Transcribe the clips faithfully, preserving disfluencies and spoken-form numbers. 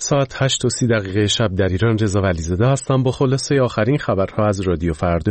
ساعت هشت و سی دقیقه شب در ایران. رضا ولیزاده هستم با خلاصه آخرین خبرها از رادیو فردا.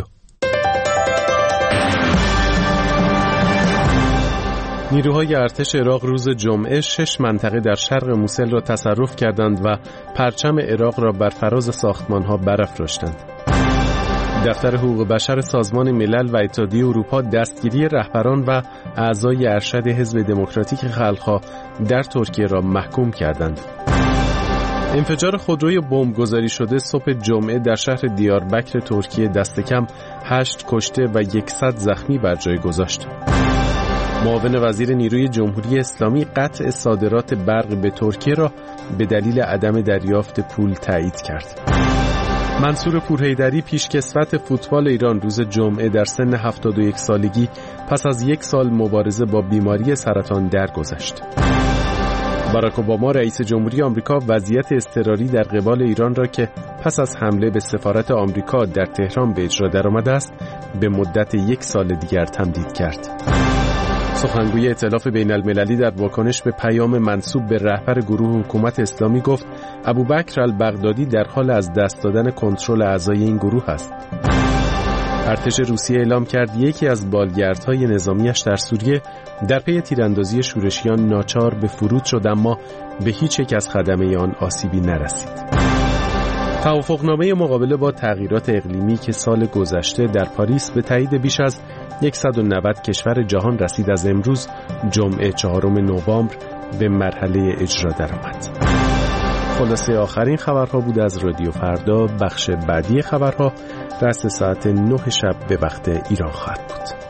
نیروهای ارتش عراق روز جمعه شش منطقه در شرق موصل را تصرف کردند و پرچم عراق را بر فراز ساختمان‌ها برافراشتند. دفتر حقوق بشر سازمان ملل و اتحادیه اروپا دستگیری رهبران و اعضای ارشد حزب دموکراتیک خلق‌ها در ترکیه را محکوم کردند. انفجار خودروی بمبگذاری شده صبح جمعه در شهر دیاربکر ترکیه دست کم هشت کشته و صد زخمی بر جای گذاشت. معاون وزیر نیروی جمهوری اسلامی قطع صادرات برق به ترکیه را به دلیل عدم دریافت پول تایید کرد. منصور پورحیدری پیشکسوت فوتبال ایران روز جمعه در سن هفتاد و یک سالگی پس از یک سال مبارزه با بیماری سرطان درگذشت. باراک اوباما رئیس جمهوری آمریکا وضعیت اضطراری در قبال ایران را که پس از حمله به سفارت آمریکا در تهران به اجرا درآمده است به مدت یک سال دیگر تمدید کرد. سخنگوی ائتلاف بین المللی در واکنش به پیام منسوب به رهبر گروه حکومت اسلامی گفت ابوبکر البغدادی در حال از دست دادن کنترل اعضای این گروه است. ارتش روسیه اعلام کرد یکی از بالگردهای نظامیش در سوریه در پی تیراندازی شورشیان ناچار به فرود شد، اما به هیچ یک از خدمه آن آسیبی نرسید. توافقنامه مقابله با تغییرات اقلیمی که سال گذشته در پاریس به تایید بیش از صد و نود کشور جهان رسید از امروز جمعه چهارم نوامبر به مرحله اجرا درآمد. خلاصه آخرین خبرها بود از رادیو فردا. بخش بعدی خبرها رأس ساعت نه شب به وقت ایران خواهد بود.